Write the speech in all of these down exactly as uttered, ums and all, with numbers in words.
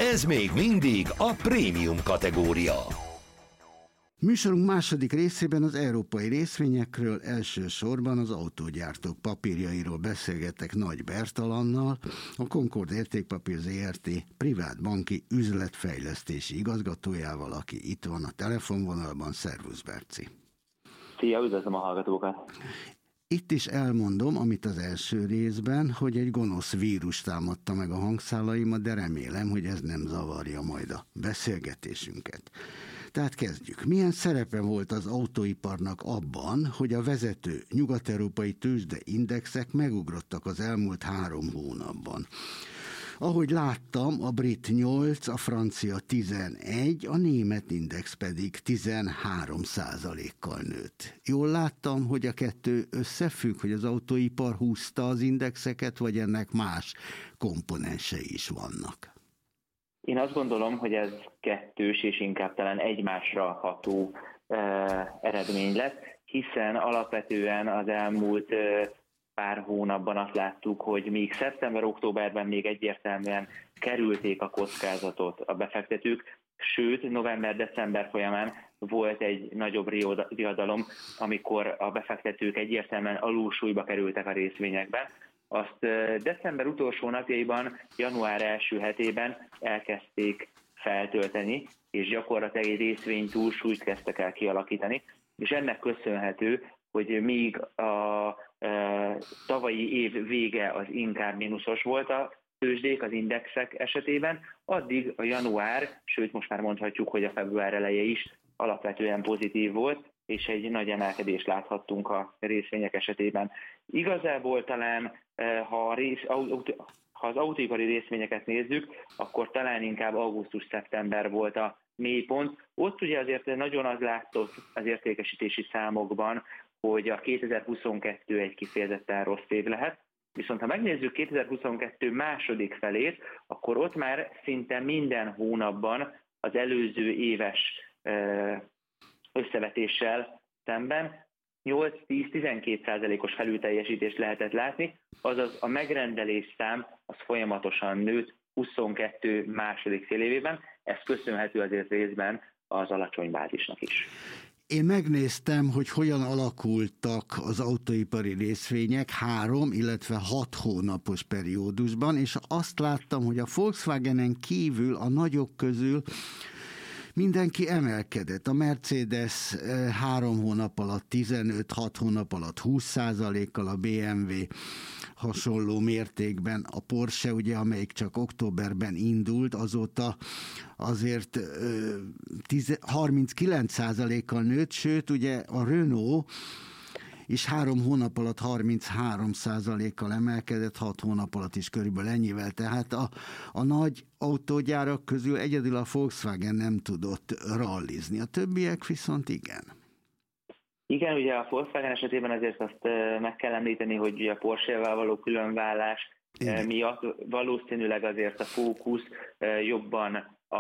Ez még mindig a prémium kategória. Műsorunk második részében az európai részvényekről, elsősorban az autógyártók papírjairól beszélgetek Nagy Bertalannal, a Concord Értékpapír zé er té privát banki üzletfejlesztési igazgatójával, aki itt van a telefonvonalban. Szervusz, Berci! Szia, üdvözlöm a hallgatókat! Itt is elmondom, amit az első részben, hogy egy gonosz vírus támadta meg a hangszálaimat, de remélem, hogy ez nem zavarja majd a beszélgetésünket. Tehát kezdjük. Milyen szerepe volt az autóiparnak abban, hogy a vezető nyugat-európai tőzsdeindexek megugrottak az elmúlt három hónapban? Ahogy láttam, a brit nyolc, a francia tizenegy, a német index pedig tizenhárom százalékkal nőtt. Jól láttam, hogy a kettő összefügg, hogy az autóipar húzta az indexeket, vagy ennek más komponensei is vannak? Én azt gondolom, hogy ez kettős és inkább talán egymásra ható eh, eredmény lett, hiszen alapvetően az elmúlt eh, pár hónapban azt láttuk, hogy még szeptember-októberben még egyértelműen kerülték a kockázatot a befektetők, sőt, november-december folyamán volt egy nagyobb riadalom, amikor a befektetők egyértelműen alulsúlyba kerültek a részvényekben. Azt december utolsó napjaiban, január első hetében elkezdték feltölteni, és gyakorlatilag egy részvény túlsúlyt kezdtek el kialakítani, és ennek köszönhető, hogy még a e, tavalyi év vége az inkább mínuszos volt a tőzsdék, az indexek esetében, addig a január, sőt most már mondhatjuk, hogy a február eleje is alapvetően pozitív volt, és egy nagy emelkedést láthattunk a részvények esetében. Igazából talán, ha, a rész, ha az autóipari részvényeket nézzük, akkor talán inkább augusztus-szeptember volt a mélypont. Ott ugye azért nagyon az látszott az értékesítési számokban, hogy a kétezer-huszonkettő egy kifejezetten rossz év lehet. Viszont ha megnézzük kétezer-huszonkettő második felét, akkor ott már szinte minden hónapban az előző éves összevetéssel szemben nyolc-tíz-tizenkét százalékos felülteljesítést lehetett látni, azaz a megrendelés szám az folyamatosan nőtt huszonkettő második fél évében, ez köszönhető azért részben az alacsony bázisnak is. Én megnéztem, hogy hogyan alakultak az autóipari részvények három, illetve hat hónapos periódusban, és azt láttam, hogy a Volkswagenen kívül a nagyok közül mindenki emelkedett. A Mercedes három hónap alatt tizenöt, hat hónap alatt húsz százalékkal, a bé em vé hasonló mértékben, a Porsche, ugye, amelyik csak októberben indult, azóta azért harminckilenc százalékkal nőtt, sőt, ugye a Renault és három hónap alatt harminchárom százalékkal emelkedett, hat hónap alatt is körülbelül ennyivel. Tehát a, a nagy autógyárak közül egyedül a Volkswagen nem tudott rallizni, a többiek viszont igen. Igen, ugye a Volkswagen esetében azért azt meg kell említeni, hogy ugye a Porsche-val való különvállás igen. miatt valószínűleg azért a fókusz jobban a,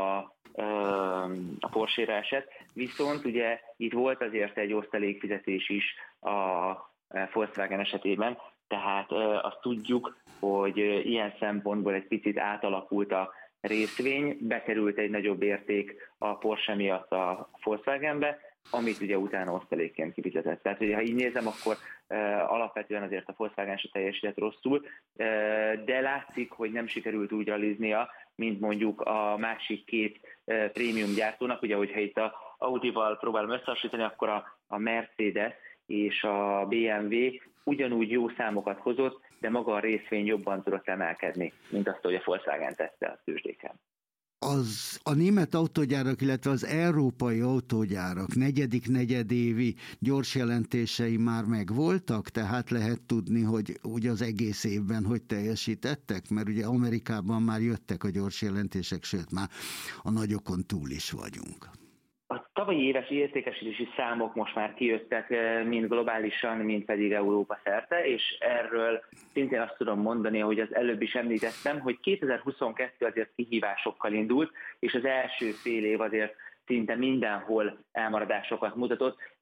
a Porsche-re esett, viszont ugye itt volt azért egy osztalékfizetés is a Volkswagen esetében, tehát azt tudjuk, hogy ilyen szempontból egy picit átalakult a részvény, bekerült egy nagyobb érték a Porsche miatt a Volkswagenbe, amit ugye utána osztalékként kifizetett. Tehát ugye, ha így nézem, akkor uh, alapvetően azért a Volkswagen se teljesített rosszul, uh, de látszik, hogy nem sikerült úgy realiznia, mint mondjuk a másik két uh, prémium gyártónak. Ugye, hogyha itt a Audival próbálom összehasonlítani, akkor a, a Mercedes és a bé em vé ugyanúgy jó számokat hozott, de maga a részvény jobban tudott emelkedni, mint azt, hogy a Volkswagen tette a tőzsdéken. Az, a német autógyárak, illetve az európai autógyárak negyedik negyedévi gyors jelentései már megvoltak, tehát lehet tudni, hogy ugye az egész évben hogy teljesítettek, mert ugye Amerikában már jöttek a gyors jelentések, sőt már a nagyokon túl is vagyunk. A tavalyi éves értékesítési számok most már kijöttek, mind globálisan, mind pedig Európa szerte, és erről szintén azt tudom mondani, hogy az előbb is említettem, hogy kétezer-huszonkettő azért kihívásokkal indult, és az első fél év azért szinte mindenhol elmaradásokat mutatott.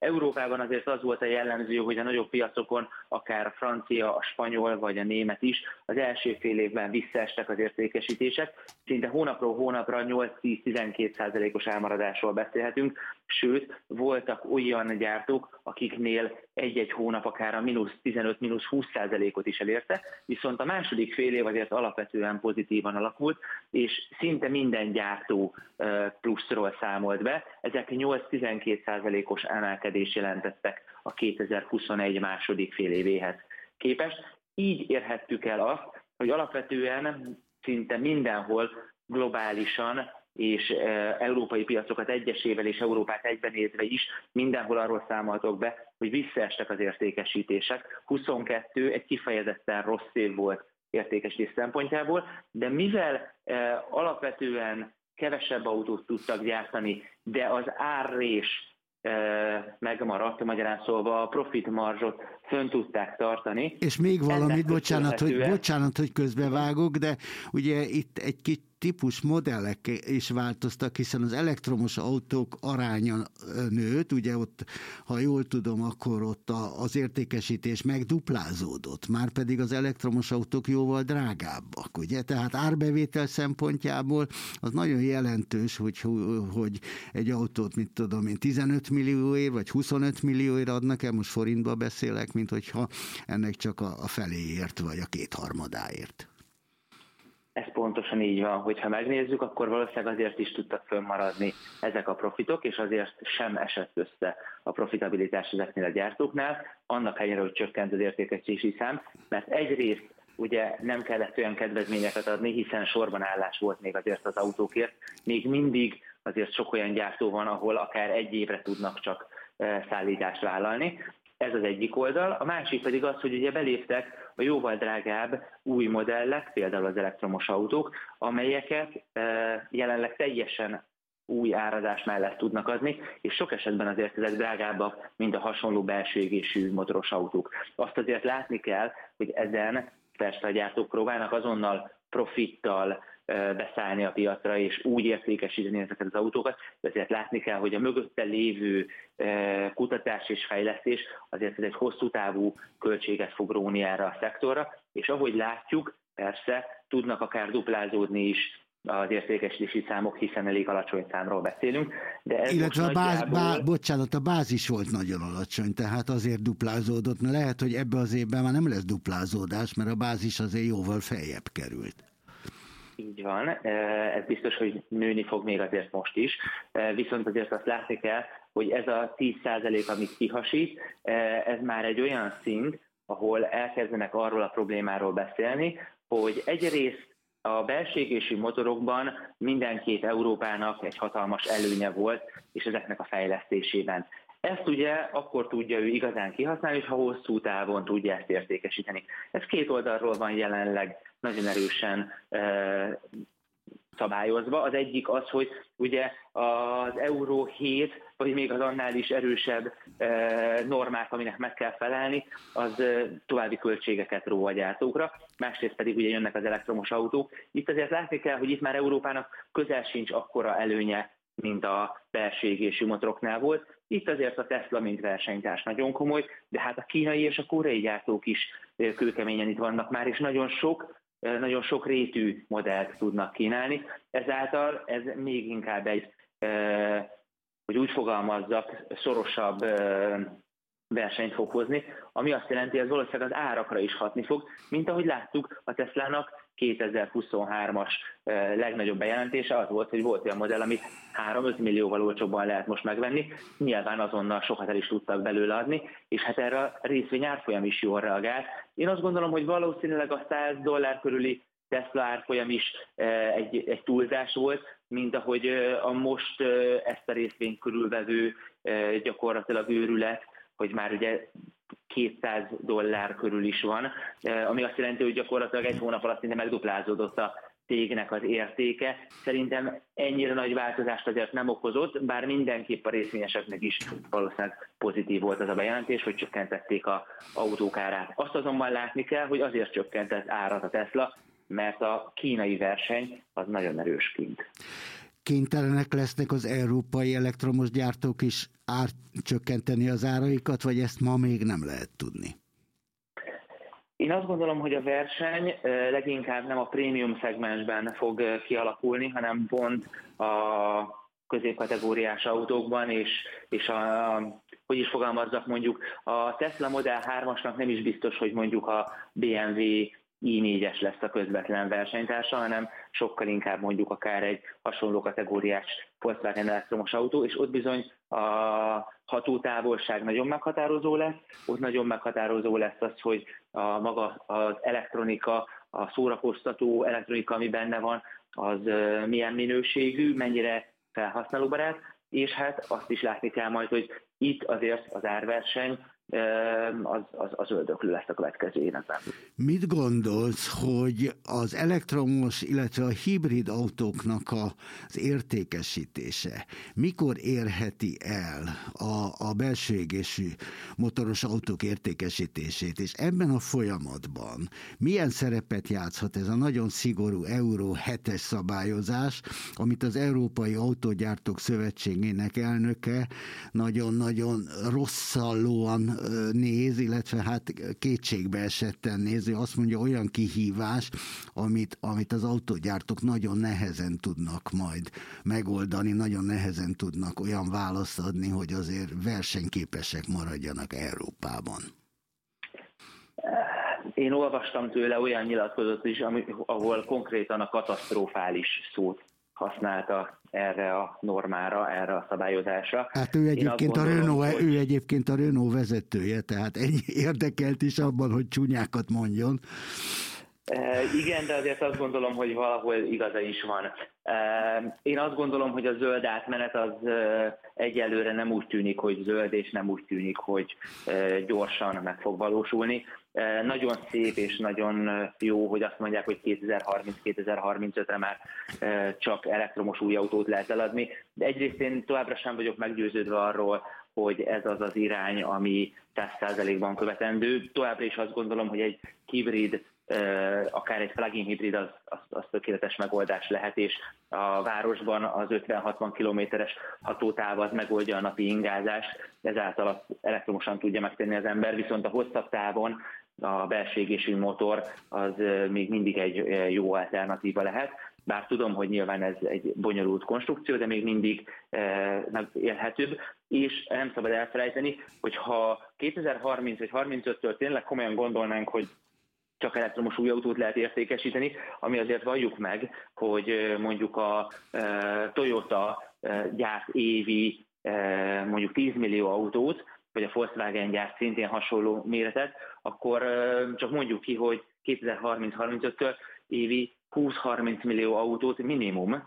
Európában azért az volt a jellemző, hogy a nagyobb piacokon akár a francia, a spanyol vagy a német is az első fél évben visszaestek az értékesítések. Szinte hónapról hónapra nyolc-tíz-tizenkét százalékos elmaradásról beszélhetünk, sőt, voltak olyan gyártók, akiknél egy-egy hónap akár a mínusz tizenöt, mínusz húsz százalékot is elérte, viszont a második fél év azért alapvetően pozitívan alakult, és szinte minden gyártó pluszról számolt be. Ezek nyolc-tizenkét százalékos emelkedés jelentettek a kétezer-huszonegy második fél évéhez képest. Így érhettük el azt, hogy alapvetően szinte mindenhol globálisan és európai piacokat egyesével és Európát egybenézve is mindenhol arról számoltok be, hogy visszaestek az értékesítések. huszonkettő egy kifejezetten rossz év volt értékesítés szempontjából, de mivel alapvetően kevesebb autót tudtak gyártani, de az árrés megmaradt, magyarán szólva a profit marzsot fönn tudták tartani. És még valamit, bocsánat, hogy, bocsánat, hogy közbevágok, de ugye itt egy kis típus modellek is változtak, hiszen az elektromos autók aránya nőtt, ugye ott, ha jól tudom, akkor ott az értékesítés megduplázódott, már pedig az elektromos autók jóval drágábbak, ugye? Tehát árbevétel szempontjából az nagyon jelentős, hogy, hogy egy autót, mit tudom én, tizenöt millióért vagy huszonöt millióért adnak el, most forintba beszélek, mint hogyha ennek csak a, a feléért vagy a kétharmadáért. Ez pontosan így van, hogyha megnézzük, akkor valószínűleg azért is tudtak fönnmaradni ezek a profitok, és azért sem esett össze a profitabilitás ezeknél a gyártóknál, annak ellenére, hogy csökkent az értékesítési szám, mert egyrészt ugye nem kellett olyan kedvezményeket adni, hiszen sorban állás volt még azért az autókért, még mindig azért sok olyan gyártó van, ahol akár egy évre tudnak csak szállítást vállalni. Ez az egyik oldal. A másik pedig az, hogy ugye beléptek a jóval drágább új modellek, például az elektromos autók, amelyeket jelenleg teljesen új árazás mellett tudnak adni, és sok esetben azért ezek drágábbak, mint a hasonló belső égésű motoros autók. Azt azért látni kell, hogy ezen persze a gyártók próbálnak azonnal profittal beszállni a piacra, és úgy értékesíteni ezeket az autókat, de azért látni kell, hogy a mögötte lévő kutatás és fejlesztés azért ez egy hosszú távú költséget fog róni erre a szektorra, és ahogy látjuk, persze tudnak akár duplázódni is az értékesítési számok, hiszen elég alacsony számról beszélünk. De ez illetve a báz, nagyjából... bá, bocsánat, a bázis volt nagyon alacsony, tehát azért duplázódott, mert lehet, hogy ebbe az évben már nem lesz duplázódás, mert a bázis azért jóval feljebb került. Így van, ez biztos, hogy nőni fog még azért most is, viszont azért azt látni kell, hogy ez a tíz százalék, amit kihasít, ez már egy olyan szint, ahol elkezdenek arról a problémáról beszélni, hogy egyrészt a belső égésű motorokban mindenképp Európának egy hatalmas előnye volt, és ezeknek a fejlesztésében. Ezt ugye akkor tudja ő igazán kihasználni, ha hosszú távon tudja ezt értékesíteni. Ez két oldalról van jelenleg nagyon erősen e, szabályozva. Az egyik az, hogy ugye az Euró hét, vagy még az annál is erősebb e, normák, aminek meg kell felelni, az e, további költségeket ró a gyártókra, másrészt pedig ugye jönnek az elektromos autók. Itt azért látni kell, hogy itt már Európának közel sincs akkora előnye, mint a belső égésű motoroknál volt. Itt azért a Tesla, mint versenytárs nagyon komoly, de hát a kínai és a koreai gyártók is kőkeményen itt vannak már, és nagyon sok, nagyon sok rétű modellt tudnak kínálni. Ezáltal ez még inkább egy, hogy úgy fogalmazzak, szorosabb versenyt fog hozni, ami azt jelenti, hogy ez valószínűleg az árakra is hatni fog, mint ahogy láttuk a Teslának kétezer-huszonhármas legnagyobb bejelentése az volt, hogy volt olyan modell, amit három-öt millióval olcsóbban lehet most megvenni, nyilván azonnal sokat el is tudtak belőle adni, és hát erre a részvény árfolyam is jól reagált. Én azt gondolom, hogy valószínűleg a száz dollár körüli Tesla árfolyam is egy, egy túlzás volt, mint ahogy a most ezt a részvényt körülvevő gyakorlatilag őrület, hogy már ugye kétszáz dollár körül is van, ami azt jelenti, hogy gyakorlatilag egy hónap alatt szinte megduplázódott a cégnek az értéke. Szerintem ennyire nagy változást azért nem okozott, bár mindenképp a részvényeseknek is valószínűleg pozitív volt az a bejelentés, hogy csökkentették az autók árát. Azt azonban látni kell, hogy azért csökkentett árat a Tesla, mert a kínai verseny az nagyon erős kint. kénytelenek lesznek az európai elektromos gyártók is ár, csökkenteni az áraikat, vagy ezt ma még nem lehet tudni? Én azt gondolom, hogy a verseny leginkább nem a prémium szegmensben fog kialakulni, hanem pont a középkategóriás autókban, és, és a, hogy is fogalmazzak, mondjuk a Tesla Model hármasnak nem is biztos, hogy mondjuk a bé em vé i négyes lesz a közvetlen versenytársa, hanem sokkal inkább mondjuk akár egy hasonló kategóriás Volkswagen elektromos autó, és ott bizony a hatótávolság nagyon meghatározó lesz, ott nagyon meghatározó lesz az, hogy a maga az elektronika, a szórakoztató elektronika, ami benne van, az milyen minőségű, mennyire felhasználóbarát, és hát azt is látni kell majd, hogy itt azért az árverseny az, az, az öldöklő lesz a következő években. Mit gondolsz, hogy az elektromos, illetve a hibrid autóknak az értékesítése mikor érheti el a, a belső égésű motoros autók értékesítését, és ebben a folyamatban milyen szerepet játszhat ez a nagyon szigorú Euró hetes szabályozás, amit az Európai Autógyártók Szövetségének elnöke nagyon-nagyon rosszallóan néz, illetve hát kétségbe esetten néz. Ő azt mondja, olyan kihívás, amit, amit az autógyártók nagyon nehezen tudnak majd megoldani, nagyon nehezen tudnak olyan választ adni, hogy azért versenyképesek maradjanak Európában. Én olvastam tőle olyan nyilatkozatot is, ahol konkrétan a katasztrofális szót használta erre a normára, erre a szabályozásra. Hát ő egyébként, gondolom, a Renault, hogy... ő egyébként a Renault vezetője, tehát ennyi érdekelt is abban, hogy csúnyákat mondjon. E, igen, de azért azt gondolom, hogy valahol igaza is van. E, én azt gondolom, hogy a zöld átmenet az e, egyelőre nem úgy tűnik, hogy zöld, és nem úgy tűnik, hogy e, gyorsan meg fog valósulni. E, nagyon szép és nagyon jó, hogy azt mondják, hogy kétezer-harminc kétezer-harmincötre már e, csak elektromos új autót lehet eladni, de egyrészt én továbbra sem vagyok meggyőződve arról, hogy ez az az irány, ami száz százalékban követendő. Továbbra is azt gondolom, hogy egy hibrid, akár egy plug-in hibrid az, az, az tökéletes megoldás lehet, és a városban az ötven-hatvan kilométeres hatótáv az megoldja a napi ingázást, ezáltal elektromosan tudja megtenni az ember, viszont a hosszabb távon a belső égésű motor az még mindig egy jó alternatíva lehet. Bár tudom, hogy nyilván ez egy bonyolult konstrukció, de még mindig e, élhetőbb, és nem szabad elfelejteni, hogy ha kétezer-harminc vagy harmincöttől tényleg komolyan gondolnánk, hogy csak elektromos új autót lehet értékesíteni, ami azért valljuk meg, hogy mondjuk a e, Toyota e, gyárt évi e, mondjuk tíz millió autót, vagy a Volkswagen gyárt szintén hasonló méretet, akkor e, csak mondjuk ki, hogy kétezer-harminc-harmincöttől évi húsz-harminc millió autót minimum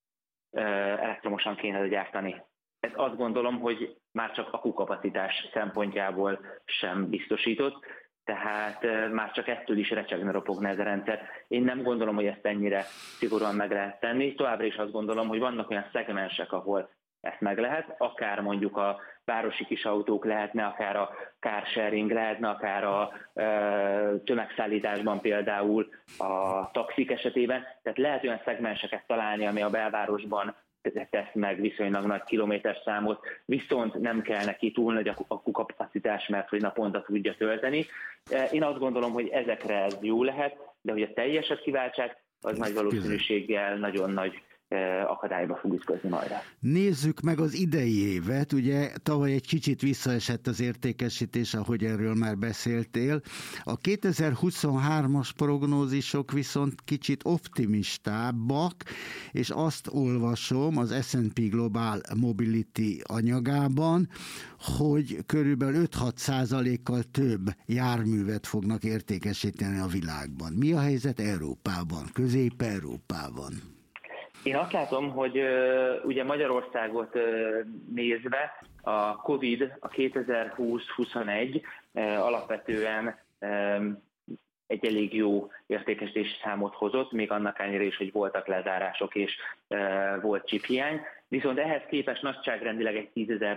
elektromosan kéne gyártani. Ez azt gondolom, hogy már csak akkukapacitás szempontjából sem biztosított, tehát már csak ettől is recsegne ropogna ez a rendszer. Én nem gondolom, hogy ezt ennyire szigorúan meg lehet tenni. Továbbra is azt gondolom, hogy vannak olyan szegmensek, ahol ezt meg lehet, akár mondjuk a városi kis autók lehetne, akár a car sharing lehetne, akár a e, tömegszállításban például a taxik esetében. Tehát lehet olyan szegmenseket találni, ami a belvárosban tesz meg viszonylag nagy kilométerszámot, viszont nem kell neki túl nagy akkukapacitás, mert hogy naponta tudja tölteni. Én azt gondolom, hogy ezekre ez jó lehet, de hogy a teljeset kiváltsák, az nagy valószínűséggel nagyon nagy akadályba fog ütközni majd. Nézzük meg az idei évet, ugye tavaly egy kicsit visszaesett az értékesítés, ahogy erről már beszéltél. A kétezer-huszonhármas prognózisok viszont kicsit optimistábbak, és azt olvasom az es and pé Global Mobility anyagában, hogy körülbelül öt-hat százalékkal több járművet fognak értékesíteni a világban. Mi a helyzet Európában, Közép-Európában? Én azt látom, hogy uh, ugye Magyarországot uh, nézve a Covid, a kétezer-húsz-huszonegy uh, alapvetően um, egy elég jó értékesítési számot hozott, még annak ellenére is, hogy voltak lezárások és uh, volt chiphiány. Viszont ehhez képest nagyságrendileg egy tízezerrel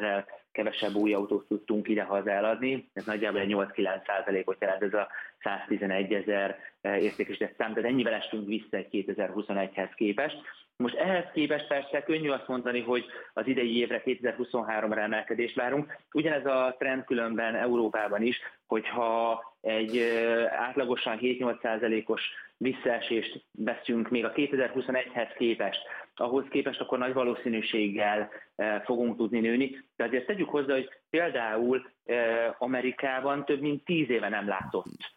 kevesebb új autót tudtunk idehaza eladni, ez nagyjából egy nyolc-kilenc százalékot jelent ez a száztizenegy-ezer értékesített szám, tehát ennyivel estünk vissza egy kétezer-huszonegyhez képest. Most ehhez képest persze könnyű azt mondani, hogy az idei évre, kétezer-huszonháromra emelkedést várunk. Ugyanez a trend különben Európában is, hogyha egy átlagosan hét-nyolc százalékos visszaesést veszünk még a kétezer-huszonegyhez képest, ahhoz képest akkor nagy valószínűséggel fogunk tudni nőni. De azért tegyük hozzá, hogy például Amerikában több mint tíz éve nem látott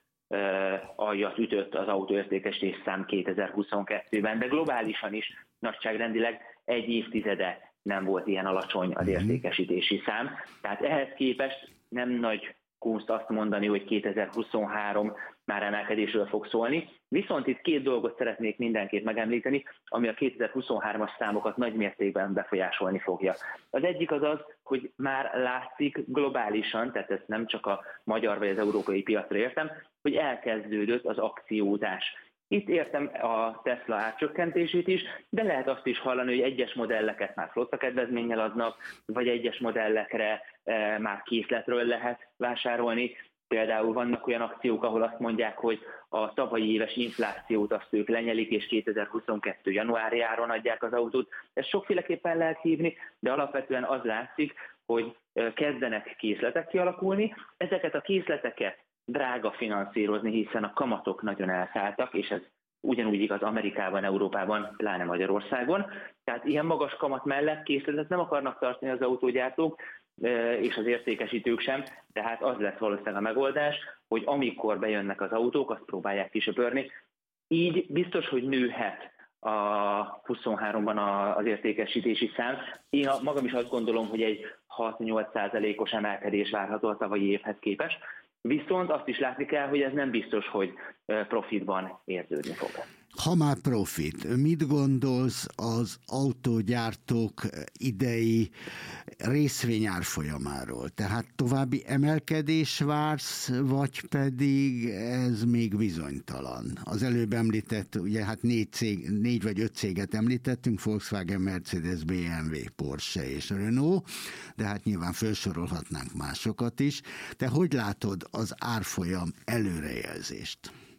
aljat ütött az autóértékesítés szám kétezer-huszonkettőben, de globálisan is nagyságrendileg egy évtizede nem volt ilyen alacsony az értékesítési szám. Tehát ehhez képest nem nagy kunst azt mondani, hogy kétezer-huszonhárom már emelkedésről fog szólni. Viszont itt két dolgot szeretnék mindenképp megemlíteni, ami a kétezer-huszonhármas számokat nagy mértékben befolyásolni fogja. Az egyik az az, hogy már látszik globálisan, tehát ezt nem csak a magyar vagy az európai piacra értem, hogy elkezdődött az akciózás. Itt értem a Tesla árcsökkentését is, de lehet azt is hallani, hogy egyes modelleket már flotta kedvezménnyel adnak, vagy egyes modellekre e, már készletről lehet vásárolni. Például vannak olyan akciók, ahol azt mondják, hogy a tavalyi éves inflációt azt ők lenyelik, és kétezer-huszonkettő januárjáron adják az autót. Ezt sokféleképpen lehet hívni, de alapvetően az látszik, hogy kezdenek készletek kialakulni. Ezeket a készleteket drága finanszírozni, hiszen a kamatok nagyon elszálltak, és ez ugyanúgy igaz Amerikában, Európában, pláne Magyarországon. Tehát ilyen magas kamat mellett készletet nem akarnak tartani az autógyártók, és az értékesítők sem, tehát az lesz valószínűleg a megoldás, hogy amikor bejönnek az autók, azt próbálják kisöpörni. Így biztos, hogy nőhet a huszonháromban az értékesítési szám. Én magam is azt gondolom, hogy egy hat-nyolc százalékos emelkedés várható a tavalyi évhez képest, viszont azt is látni kell, hogy ez nem biztos, hogy profitban érződni fog. Ha már profit, mit gondolsz az autógyártók idei részvényárfolyamáról? Tehát további emelkedés vársz, vagy pedig ez még bizonytalan? Az előbb említett, ugye hát négy, cég, négy vagy öt céget említettünk, Volkswagen, Mercedes, bé em vé, Porsche és Renault, de hát nyilván felsorolhatnánk másokat is. Te hogy látod az árfolyam előrejelzést?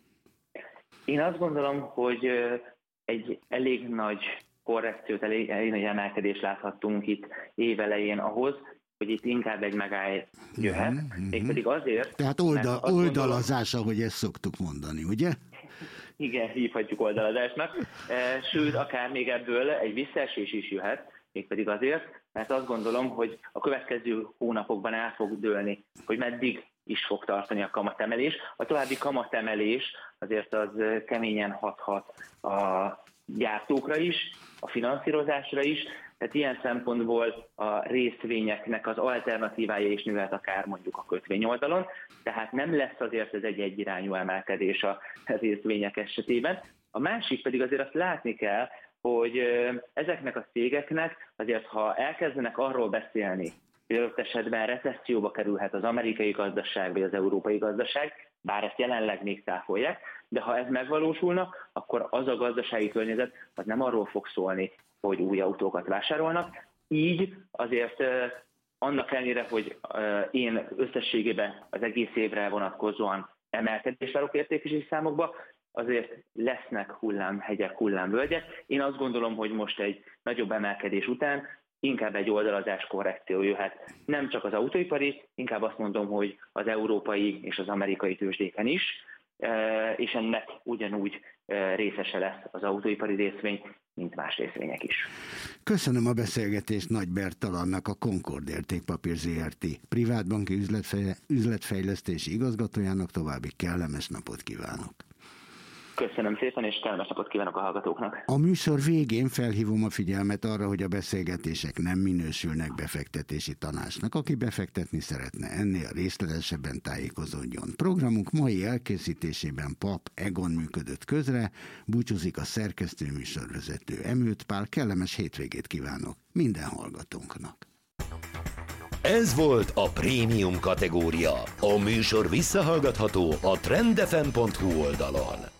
Én azt gondolom, hogy egy elég nagy korrekciót, elég, elég nagy emelkedést láthattunk itt évelején ahhoz, hogy itt inkább egy megáll jöhet. Mm-hmm. Mégpedig azért... Tehát oldal, oldalazás, ahogy ezt szoktuk mondani, ugye? Igen, hívhatjuk oldalazásnak. Sőt, akár még ebből egy visszaesés is jöhet, mégpedig azért, mert azt gondolom, hogy a következő hónapokban el fog dőlni, hogy meddig is fog tartani a kamatemelés. A további kamatemelés azért az keményen hathat a gyártókra is, a finanszírozásra is, tehát ilyen szempontból a részvényeknek az alternatívája is nőhet akár mondjuk a kötvény oldalon, tehát nem lesz azért ez egy egyirányú emelkedés a részvények esetében. A másik pedig azért azt látni kell, hogy ezeknek a cégeknek azért, ha elkezdenek arról beszélni, hogy adott esetben recesszióba kerülhet az amerikai gazdaság vagy az európai gazdaság, bár ezt jelenleg még cáfolják, de ha ez megvalósulna, akkor az a gazdasági környezet az nem arról fog szólni, hogy új autókat vásárolnak. Így azért annak ellenére, hogy én összességében az egész évre vonatkozóan emelkedést várok értékesítési számokba, azért lesznek hullámhegyek, hullámvölgyek. Én azt gondolom, hogy most egy nagyobb emelkedés után inkább egy oldalazás korrekció jöhet. Nem csak az autóipari, inkább azt mondom, hogy az európai és az amerikai tőzsdéken is, és ennek ugyanúgy részese lesz az autóipari részvény, mint más részvények is. Köszönöm a beszélgetést Nagy Bertalannak, a Concord Értékpapír zé er té privátbanki üzletfejlesztési igazgatójának. További kellemes napot kívánok! Köszönöm szépen, és kellemes napot kívánok a hallgatóknak. A műsor végén felhívom a figyelmet arra, hogy a beszélgetések nem minősülnek befektetési tanácsnak. Aki befektetni szeretne, ennél részletesebben tájékozódjon. Programunk mai elkészítésében Pap Egon működött közre, búcsúzik a szerkesztő műsorvezető Emőt Pál. Kellemes hétvégét kívánok minden hallgatónknak. Ez volt a prémium kategória. A műsor visszahallgatható a trend f m pont h u oldalon.